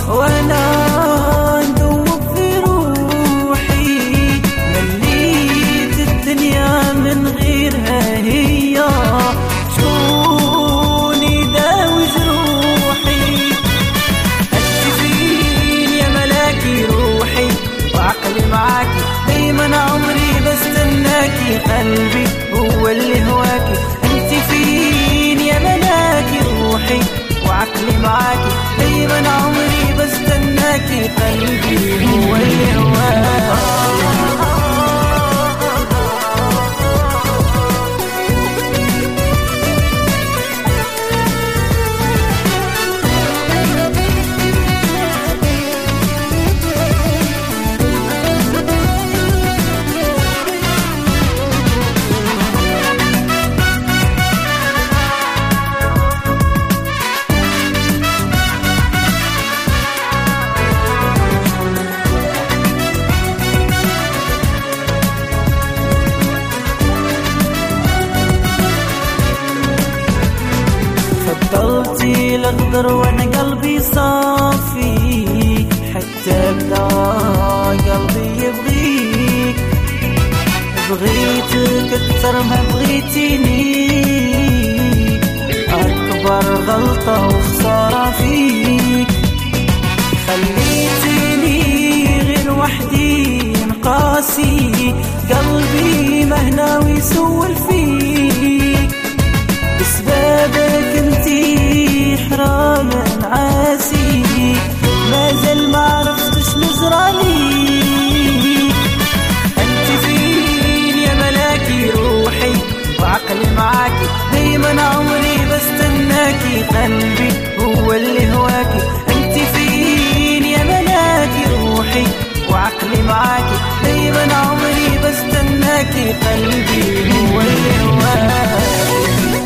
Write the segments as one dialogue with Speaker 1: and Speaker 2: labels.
Speaker 1: وانا ندوب في روحي، مليت الدنيا من غيرها هي، شكون يداوي جروحي؟ انت فين يا ملاكي روحي وعقلي معاكي، دايما عمري بستناكي، قلبي هو اللي هواكي. انت فين يا ملاكي روحي وعقلي معاكي، دايما عمري بستناكي، قلبي هو اللي هواكي. فضلتي الاخضر وانا قلبي صافي، حتى بدا قلبي يبغيك، بغيتك اكثر ما بغيتيني، اكبر غلطة وخسارة فيك، خليتيني غير وحدي نقاسي، قلبي مهنا ويسول فيك، بسببك انتي حرام عاسي، مازال ما عرفتش نجرالي. انت فين يا ملاكي روحي وعقلي معاكي، دايما عمري بستناكي، قلبي هو اللي هواكي. انت فين يا ملاكي روحي وعقلي معاكي، دايما عمري بستناكي، قلبي هو اللي هواكي.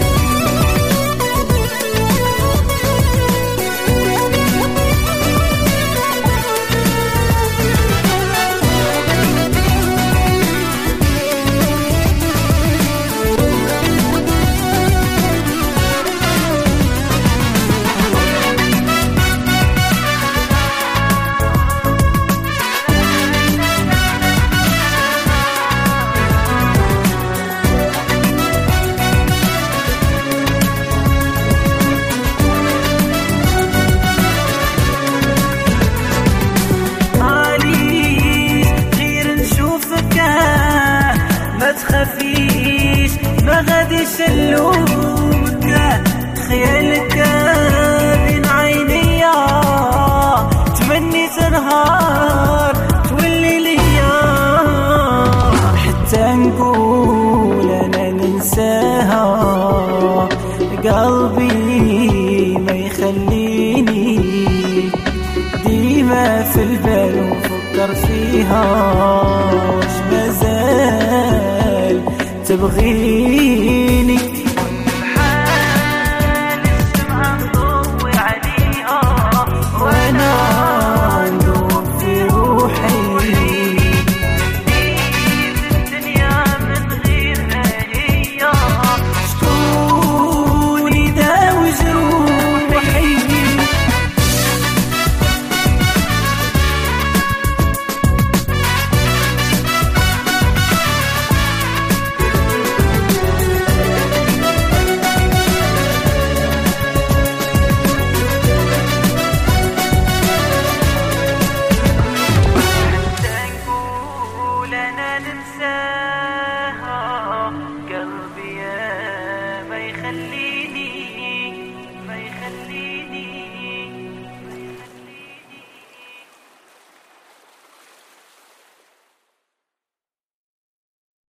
Speaker 1: تخافيش ما غاديش نلومك، خيالك بين عينيا، تمنيت نهار تولي ليا، حتى نقول انا ننساها، قلبي ما يخليني ديما في البال ونفكر فيها، واش مازال تبغيني؟